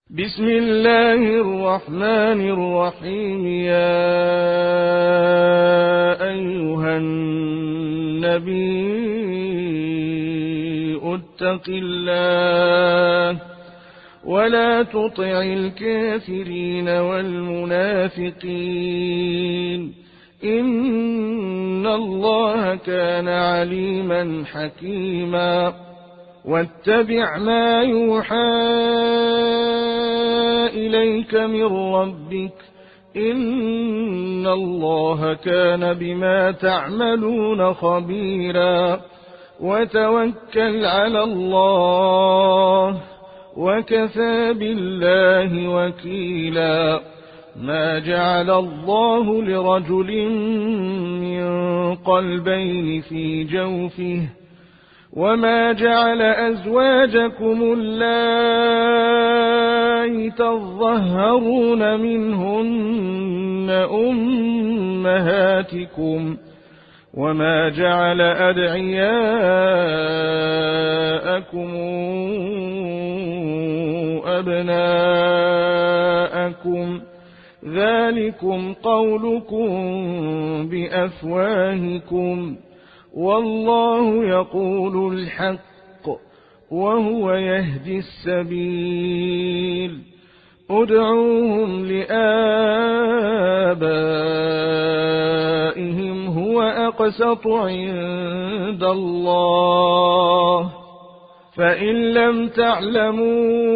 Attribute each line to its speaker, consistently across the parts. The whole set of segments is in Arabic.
Speaker 1: بسم الله الرحمن الرحيم. يا أيها النبي اتق الله ولا تطع الكافرين والمنافقين إن الله كان عليما حكيما. واتبع ما يوحى إليك من ربك إن الله كان بما تعملون خبيرا. وتوكل على الله وكفى بالله وكيلا. ما جعل الله لرجل من قلبين في جوفه وما جعل أزواجكم اللائي تظهرون منهن أمهاتكم وما جعل أدعياءكم أبناءكم ذلكم قولكم بأفواهكم والله يقول الحق وهو يهدي السبيل. ادعوهم لآبائهم هو أقسط عند الله فإن لم تعلموا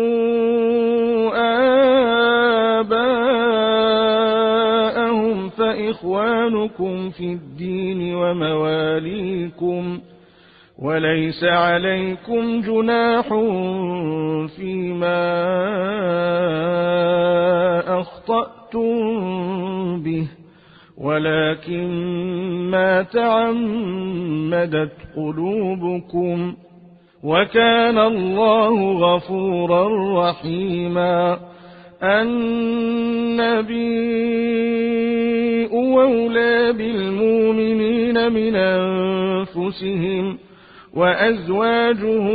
Speaker 1: آباءهم فإخوانكم في الدين ومواليكم وليس عليكم جناح فيما أخطأتم به ولكن ما تعمدت قلوبكم وكان الله غفورا رحيما. النبي أولى بالمؤمنين من أنفسهم وأزواجه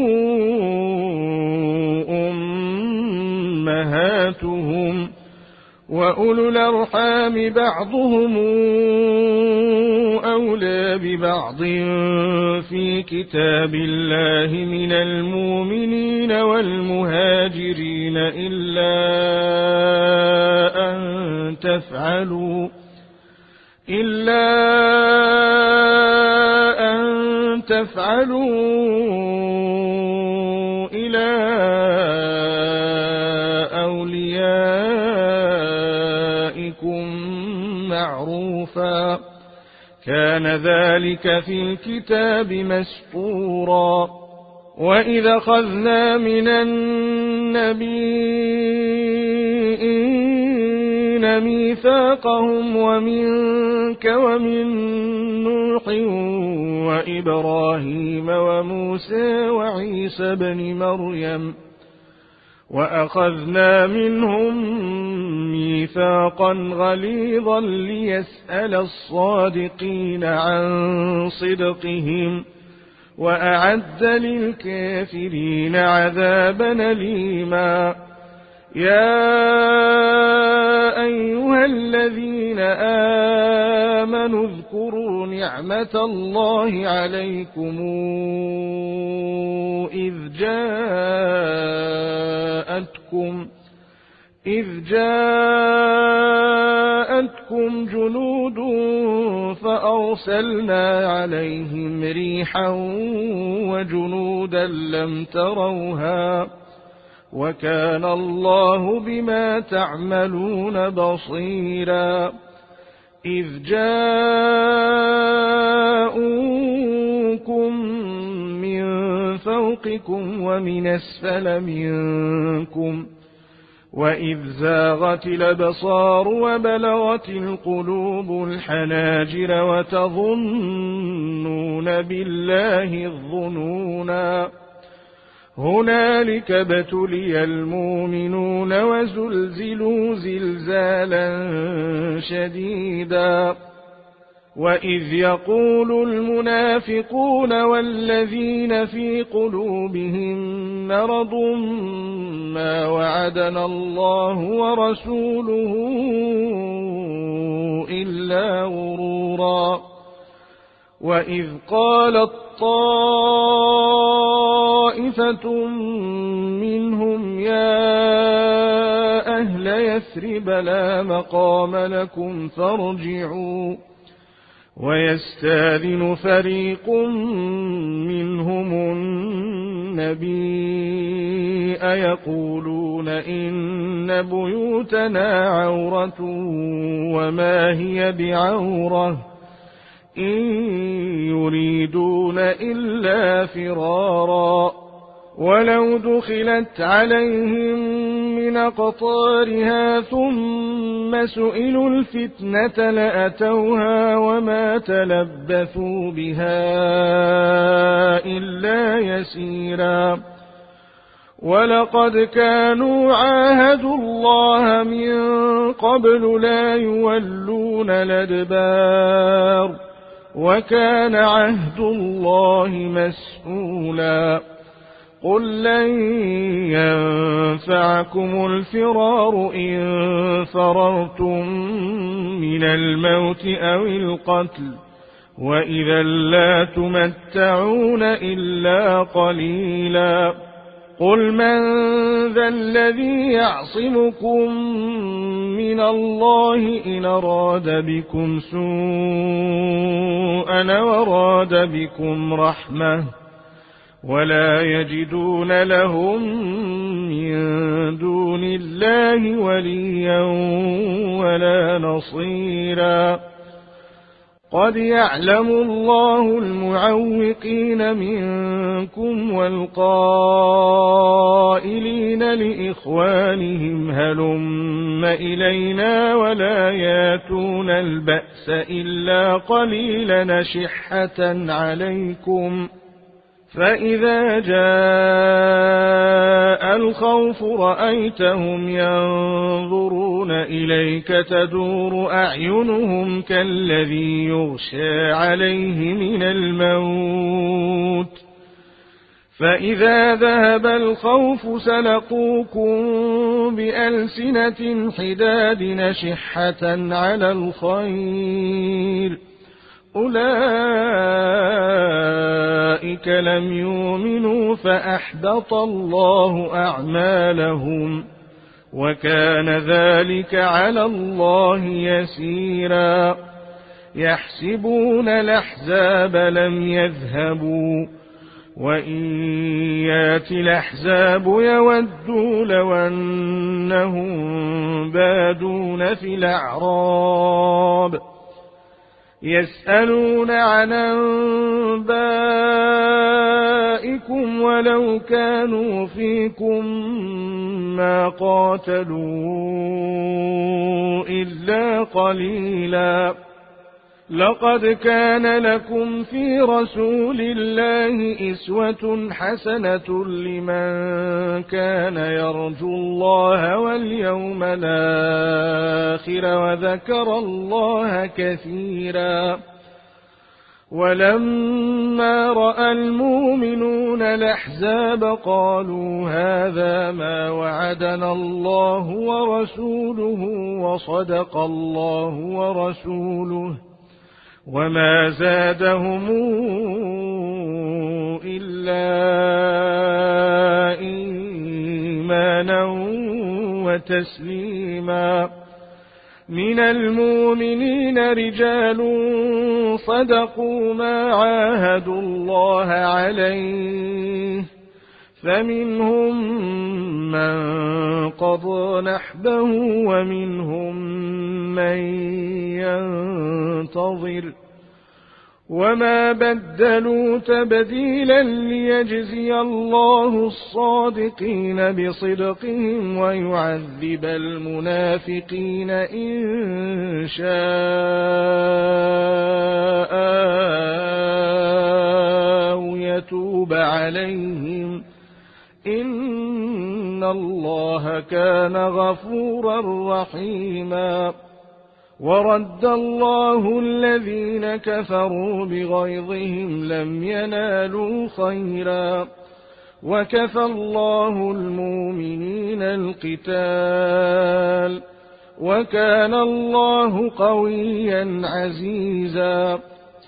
Speaker 1: أمهاتهم وأولو الأرحام بعضهم أولى ببعض في كتاب الله من المؤمنين والمهاجرين إلا أن تفعلوا إلى أوليائكم معروفا كان ذلك في الكتاب مسطورا. وإذا أخذنا من النبيين ميثاقهم ومنك ومن نوح وإبراهيم وموسى وعيسى بن مريم وأخذنا منهم ميثاقا غليظا ليسأل الصادقين عن صدقهم وأعد للكافرين عذابا أليما. يا أيها الذين آمنوا اذكروا نعمة الله عليكم إذ جاءتكم جنود فأرسلنا عليهم ريحا وجنودا لم تروها وكان الله بما تعملون بصيرا. إذ جاءوكم من فوقكم ومن أسفل منكم وإذ زاغت الأبصار وبلغت القلوب الحناجر وتظنون بالله الظنونا. هنالك ابتلي المؤمنون وزلزلوا زلزالا شديدا. وإذ يقول المنافقون والذين في قلوبهم مرض ما وعدنا الله ورسوله إلا غرورا وإذ قالت طائفة منهم يا أهل يثرب لا مقام لكم فارجعوا ويستاذن فريق منهم النبي يقولون إن بيوتنا عورة وما هي بعورة إن يريدون إلا فرارا ولو دخلت عليهم من أقطارها ثم سئلوا الفتنة لأتوها وما تلبثوا بها إلا يسيرا ولقد كانوا عاهدوا الله من قبل لا يولون الأدبار وكان عهد الله مسؤولا قل لن ينفعكم الفرار إن فررتم من الموت أو القتل وإذا لا تمتعون إلا قليلا قل من ذا الذي يعصمكم من الله إن أراد بكم سوءا وراد بكم رحمة ولا يجدون لهم من دون الله وليا ولا نصيرا قد يعلم الله المعوقين منكم والقائلين لإخوانهم هلم إلينا ولا ياتون البأس إلا قليلا شحة عليكم فإذا جاء الخوف رأيتهم ينظرون إليك تدور أعينهم كالذي يغشى عليه من الموت فإذا ذهب الخوف سلقوكم بألسنة حداد نشحة على الخير أولئك لم يؤمنوا فأحبط الله أعمالهم وكان ذلك على الله يسيرا يحسبون الأحزاب لم يذهبوا وإن يات الأحزاب يودوا لو أنهم بادون في الأعراب يسألون عن أنبائكم ولو كانوا فيكم ما قاتلوا إلا قليلا لقد كان لكم في رسول الله أسوة حسنة لمن كان يرجو الله واليوم الآخر وذكر الله كثيرا ولما رأى المؤمنون الأحزاب قالوا هذا ما وعدنا الله ورسوله وصدق الله ورسوله وما زادهم إلا إيمانا وتسليما من المؤمنين رجال صدقوا ما عاهدوا الله عليه فمنهم من قضى نحبه ومنهم من ينتظر وما بدلوا تبديلا ليجزي الله الصادقين بصدقهم ويعذب المنافقين إن شاء أو يتوب عليهم إن الله كان غفورا رحيما ورد الله الذين كفروا بغيظهم لم ينالوا خيرا وكفى الله المؤمنين القتال وكان الله قويا عزيزا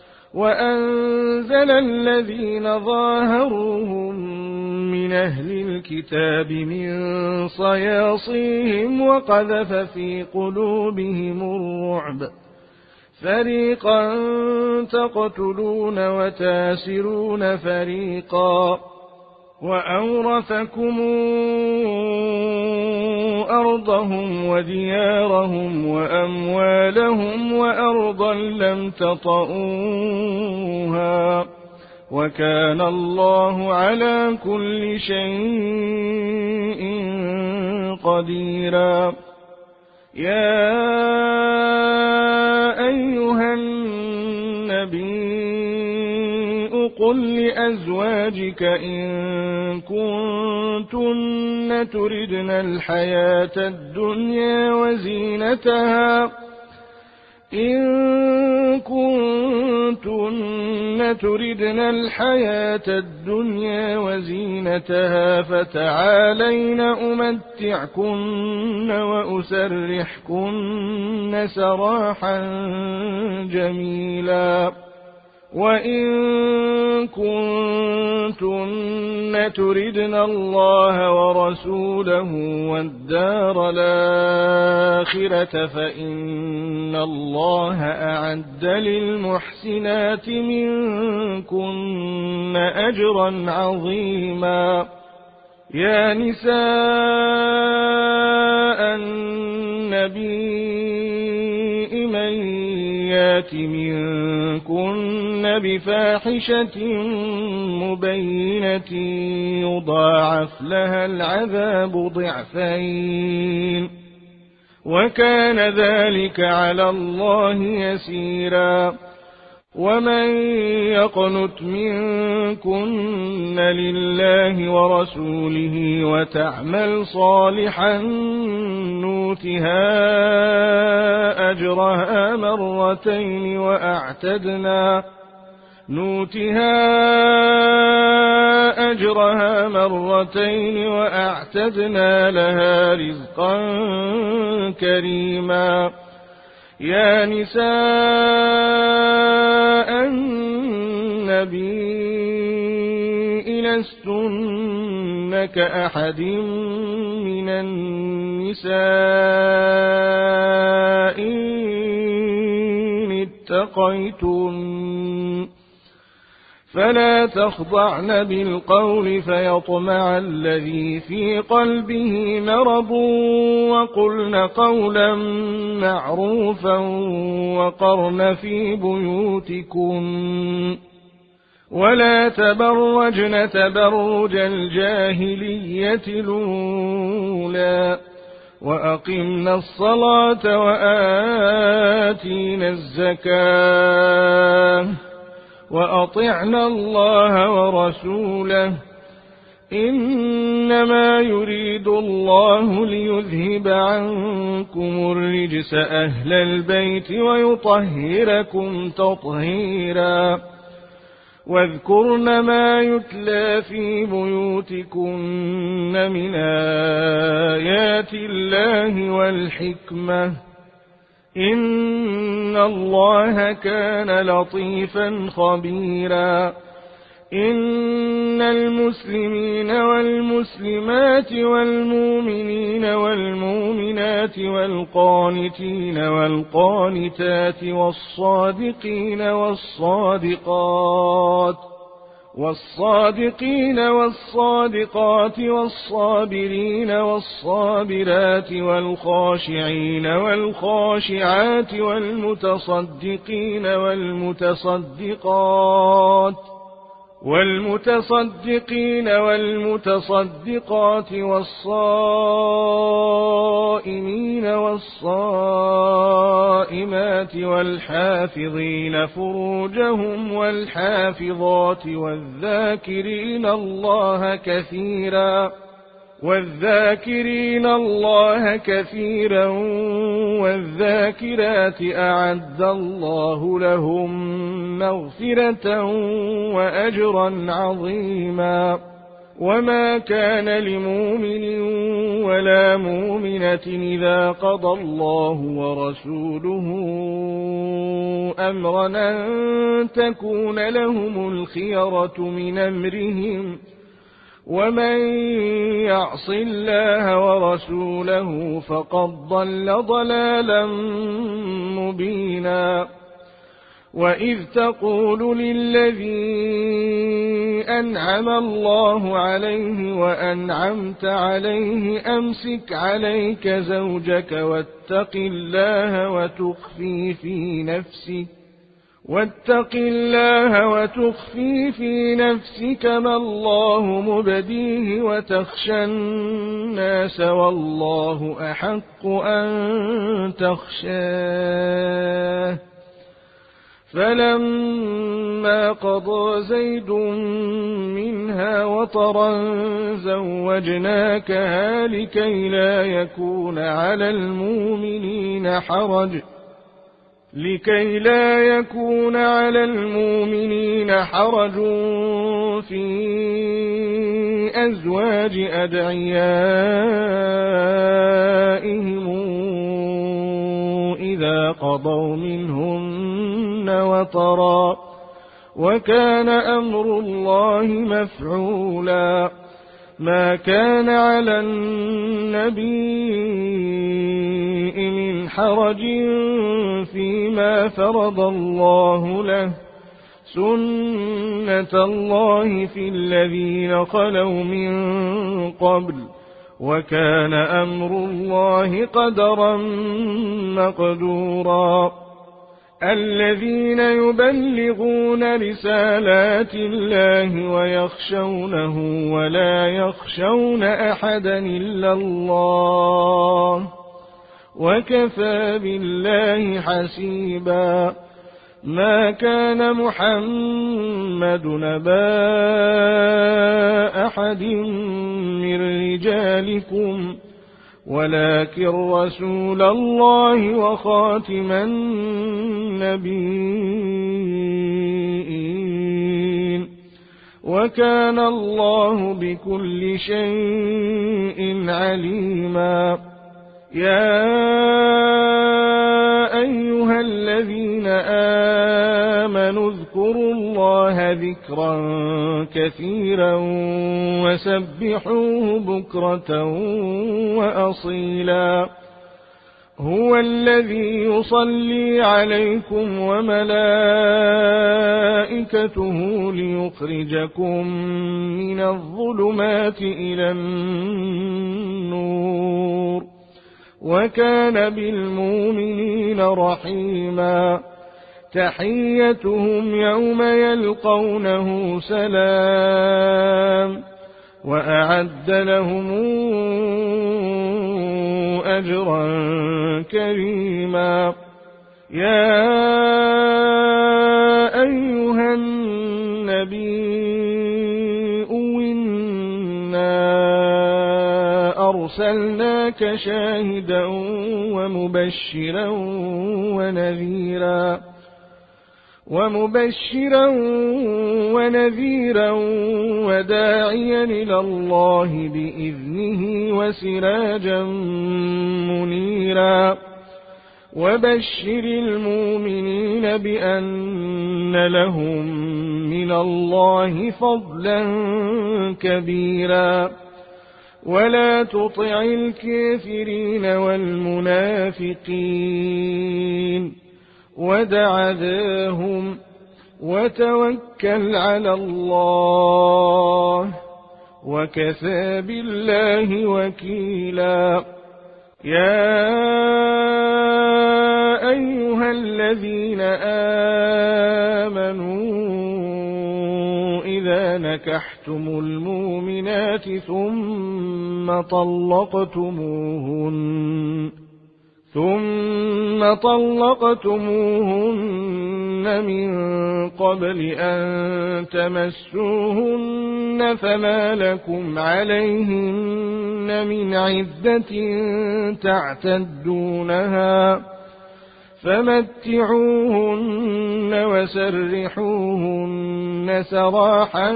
Speaker 1: وأنزل الذين ظاهروهم من أهل الكتاب من صياصيهم وقذف في قلوبهم الرعب فريقا تقتلون وتاسرون فريقا وأورثكم أرضهم وديارهم وأموالهم وأرضا لم تطئوها وكان الله على كل شيء قديرا يا أيها النبي قل لأزواجك إن كنتن تردن الحياة الدنيا وزينتها فتعالين أمتعكن وأسرحكن سراحا جميلا وإن كنتن تردن الله ورسوله والدار الآخرة فإن الله أعد للمحسنات منكن أجرا عظيما يا نساء النبي من يات منكن بفاحشة مبينة يضاعف لها العذاب ضعفين وكان ذلك على الله يسيرا ومن يقنت منكن لله ورسوله وتعمل صالحا نوتها أجرها مرتين وأعتدنا لها رزقا كريما يا نساء النبي لستن كأحد من النساء إن اتقيتن فلا تخضعن بالقول فيطمع الذي في قلبه مرض وقلن قولا معروفا وقرن في بيوتكم ولا تبرجن تبرج الجاهلية الأولى وأقمنا الصلاة وآتينا الزكاة وأطعنا الله ورسوله إنما يريد الله ليذهب عنكم الرجس أهل البيت ويطهركم تطهيرا واذكرن ما يتلى في بيوتكن من آيات الله والحكمة إن الله كان لطيفا خبيرا إن المسلمين والمسلمات والمؤمنين والمؤمنات والقانتين والقانتات والصادقين والصادقات والصابرين والصابرات والخاشعين والخاشعات والمتصدقين والمتصدقات والصائمين والصائمات والحافظين فروجهم والحافظات والذاكرين الله كثيرا والذاكرات أعد الله لهم مغفرة وأجرا عظيما. وما كان لمؤمن ولا مؤمنة إذا قضى الله ورسوله أمرا أن تكون لهم الخيرة من أمرهم ومن يعص الله ورسوله فقد ضل ضلالا مبينا. وإذ تقول للذي أنعم الله عليه وأنعمت عليه أمسك عليك زوجك واتق الله وتخفي في نفسك ما الله مبديه وتخشى الناس والله أحق أن تخشاه. فلما قضى زيد منها وطرا زوجناكها لكي لا يكون على المؤمنين حرج في أزواج أدعيائهم إذا قضوا منهن وطرا وكان أمر الله مفعولا. ما كان على النبي من حرج فيما فرض الله له سنة الله في الذين خلوا من قبل وكان أمر الله قدرا مقدورا. الذين يبلغون رسالات الله ويخشونه ولا يخشون أحدا إلا الله وكفى بالله حسيبا. ما كان محمد نبا أحد من رجالكم ولكن رسول الله وخاتم النبيين وكان الله بكل شيء عليما. يا أيها الذين آمنوا اذكروا الله ذكرا كثيرا وسبحوه بكرة وأصيلا. هو الذي يصلي عليكم وملائكته ليخرجكم من الظلمات إلى النور وكان بالمؤمنين رحيما. تحيتهم يوم يلقونه سلام وأعد لهم أجرا كريما. يا أيها النبي إنا أرسلناك شاهدا ومبشرا ونذيرا وداعيا إلى الله بإذنه وسراجا منيرا. وبشر المؤمنين بأن لهم من الله فضلا كبيرا. ولا تطع الكافرين والمنافقين ودع ذاهم وتوكل على الله وكفى بالله وكيلا. يا أيها الذين آمنوا إذا نكحتم المؤمنات ثم ثم طلقتموهن من قبل أن تمسوهن فما لكم عليهن من عدة تعتدونها فمتعوهن وسرحوهن سراحا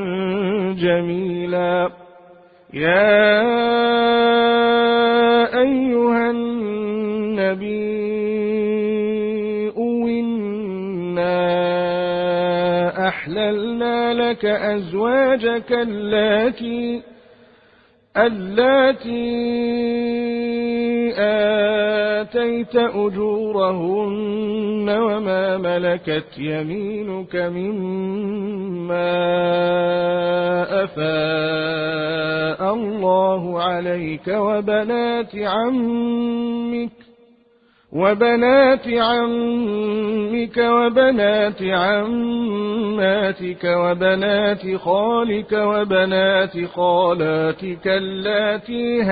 Speaker 1: جميلا. يا أيها النبي إنا أحللنا لك أزواجك اللاتي آتيت أجورهن وما ملكت يمينك مما أفاء الله عليك وبنات عمك وبنات عماتك وبنات خالك وبنات خالاتك اللاتي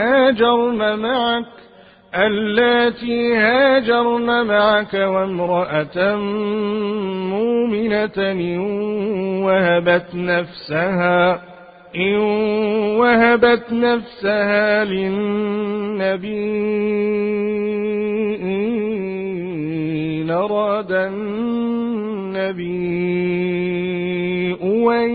Speaker 1: هاجرن معك وامرأة مؤمنة إن وهبت نفسها للنبي إن أراد النبي أن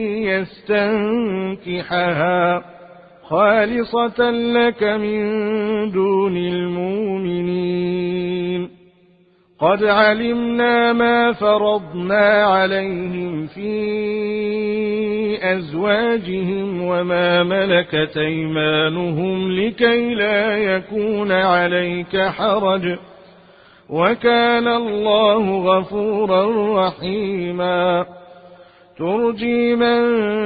Speaker 1: يستنكحها خالصة لك من دون المؤمنين. قد علمنا ما فرضنا عليهم في أزواجهم وما ملكت أيمانهم لكي لا يكون عليك حرج وكان الله غفورا رحيما. ترجي من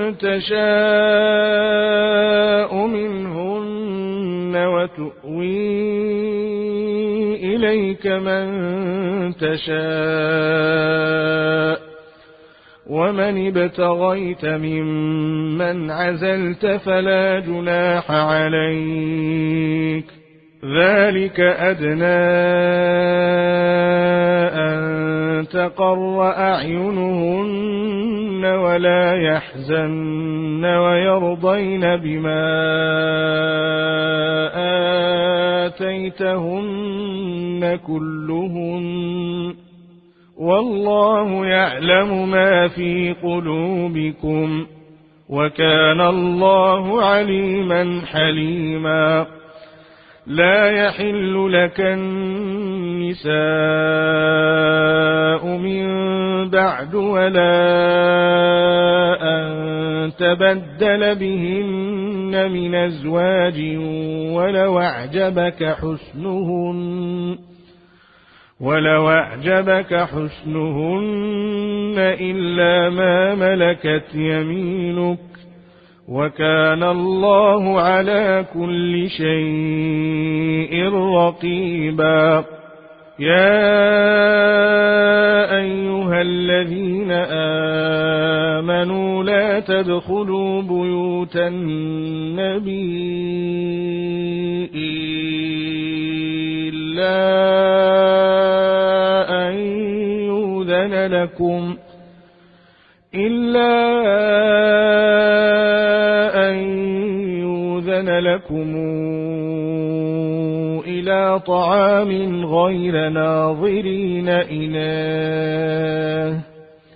Speaker 1: تشاء منهن وتؤوي إليك من تشاء ومن ابتغيت ممن عزلت فلا جناح عليك ذلك أدنى أن تقر أعينهن ولا يحزن ويرضين بما آتيتهن كلهن والله يعلم ما في قلوبكم وكان الله عليما حليما. لا يحل لك النساء من بعد ولا أن تبدل بهن من أزواج ولو أعجبك حسنهن إلا ما ملكت يمينك وكان الله على كل شيء رقيبا. يا أيها الذين آمنوا لا تدخلوا بيوت النبي إلا أن يؤذن لكم إلى طعام غير ناظرين إناه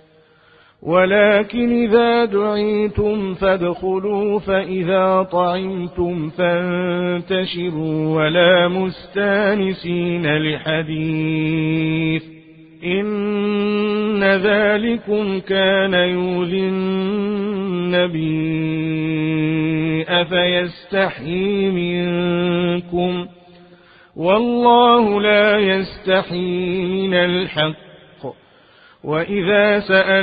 Speaker 1: ولكن إذا دعيتم فادخلوا فإذا طعمتم فانتشروا ولا مستانسين لحديث إن ذلكم كان يؤذي النبي أفيستحيي منكم والله لا يستحيي من الحق. وإذا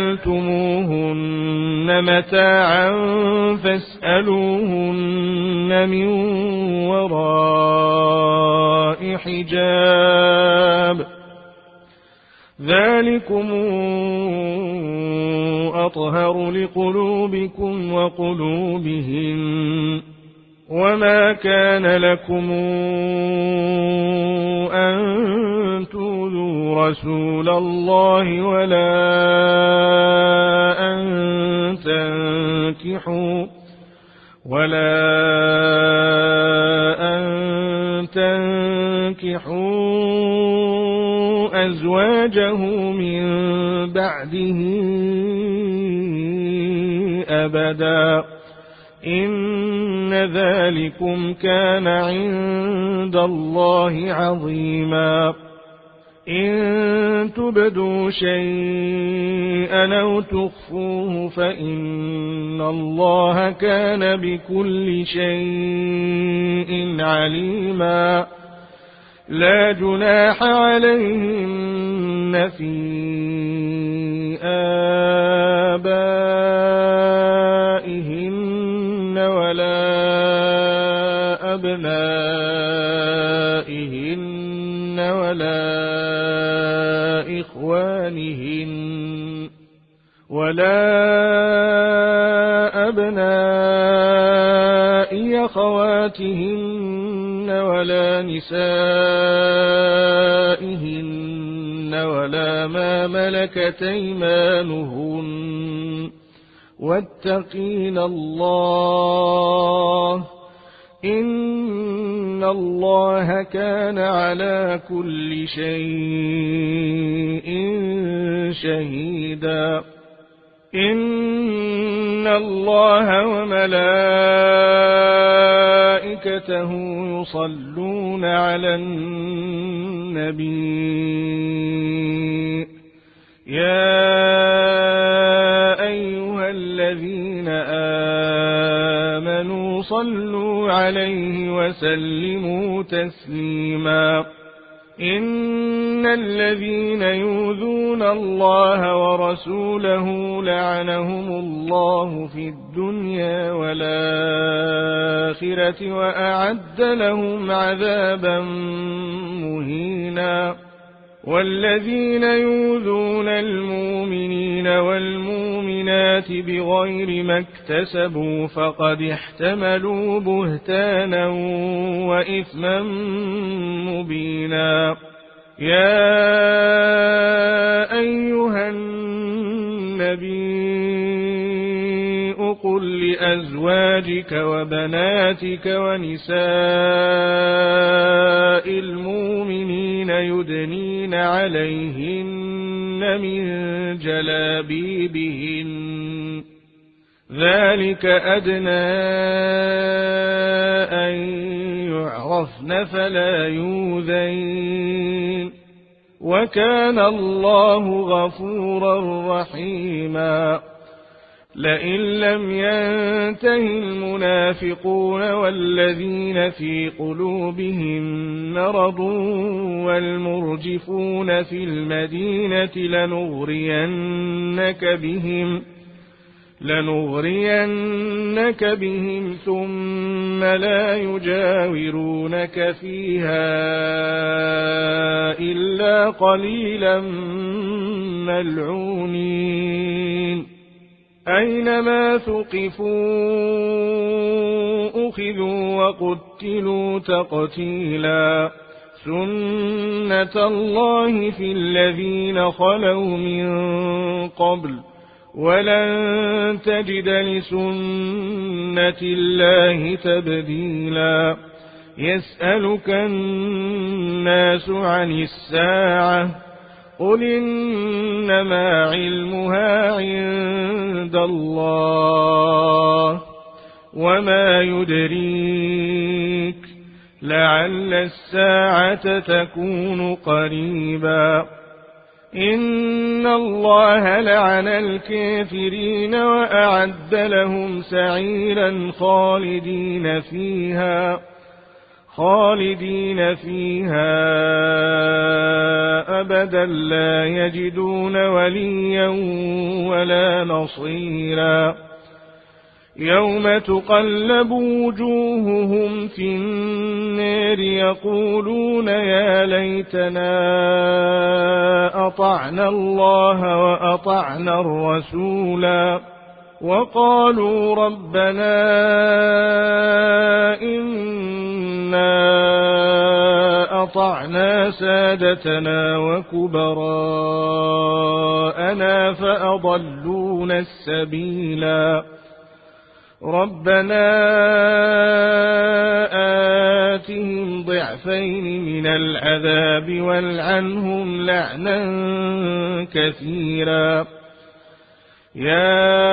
Speaker 1: سألتموهن متاعا فاسألوهن من وراء حجاب ذلكم أطهر لقلوبكم وقلوبهم وما كان لكم أن تؤذوا رسول الله ولا أن تنكحوا أزواجه من بعده أبدا إن ذلكم كان عند الله عظيما إن تبدوا شيئا أو تخفوه فإن الله كان بكل شيء عليما لا جناح عليهن في آبائهن ولا أبنائهن ولا أبناء أخواتهن ولا نسائهن ولا ما ملكت أيمانهن واتقين الله إن الله كان على كل شيء شهيدا إن الله وملائكته يصلون على النبي يا أيها الذين آمنوا صلوا عليه وسلموا تسليما إن الذين يؤذون الله ورسوله لعنهم الله في الدنيا والآخرة وأعد لهم عذابا مهينا والذين يؤذون المؤمنين والمؤمنات بغير ما اكتسبوا فقد احتملوا بهتانا وإثما مبينا يا أيها النبي قل لأزواجك وبناتك ونساء المؤمنين يدنين عليهن من جلابيبهن ذلك أدنى أن يعرفن فلا يؤذين وكان الله غفورا رحيما لئن لم ينته المنافقون والذين في قلوبهم مرض والمرجفون في المدينة لنغرينك بهم ثم لا يجاورونك فيها إلا قليلا ملعونين أينما ثقفوا أخذوا وقتلوا تقتيلا سنة الله في الذين خلوا من قبل ولن تجد لسنة الله تبديلا يسألك الناس عن الساعة قل إنما علمها عند الله وما يدريك لعل الساعة تكون قريبا إن الله لعن الكافرين وأعد لهم سعيرا خالدين فيها أبدا لا يجدون وليا ولا نصيرا يوم تقلب وجوههم في النار يقولون يا ليتنا أطعنا الله وأطعنا الرسولا وقالوا ربنا إنا أطعنا سادتنا وكبراءنا فأضلونا السبيلا ربنا آتهم ضعفين من العذاب والعنهم لعنا كثيرا يا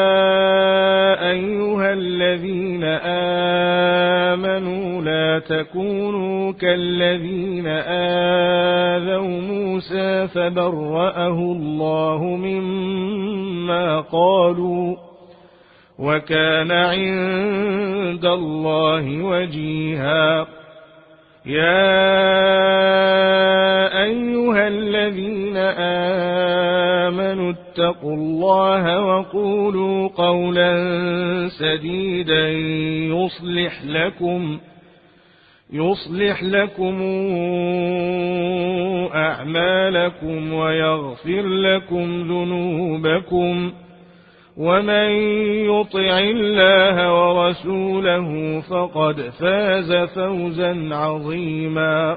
Speaker 1: أيها الذين آمنوا لا تكونوا كالذين آذوا موسى فبرأه الله مما قالوا وكان عند الله وجيها يا أيها الذين آمنوا اتقوا الله وقولوا قولا سديدا يصلح لكم أعمالكم ويغفر لكم ذنوبكم ومن يطع الله ورسوله فقد فاز فوزا عظيما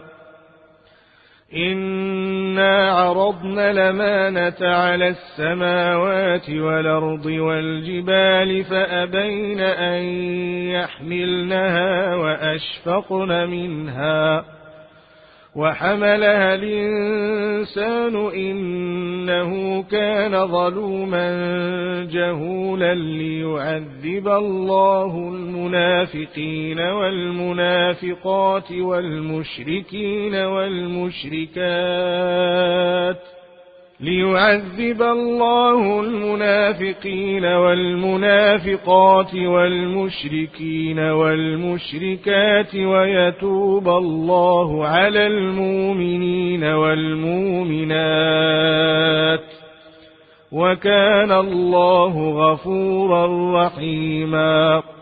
Speaker 1: إنا عرضنا الأمانة على السماوات والأرض والجبال فأبين أن يحملنها وأشفقن منها وحملها الإنسان إنه كان ظلوما جهولا ليعذب الله المنافقين والمنافقات والمشركين والمشركات ويتوب الله على المؤمنين والمؤمنات وكان الله غفورا رحيما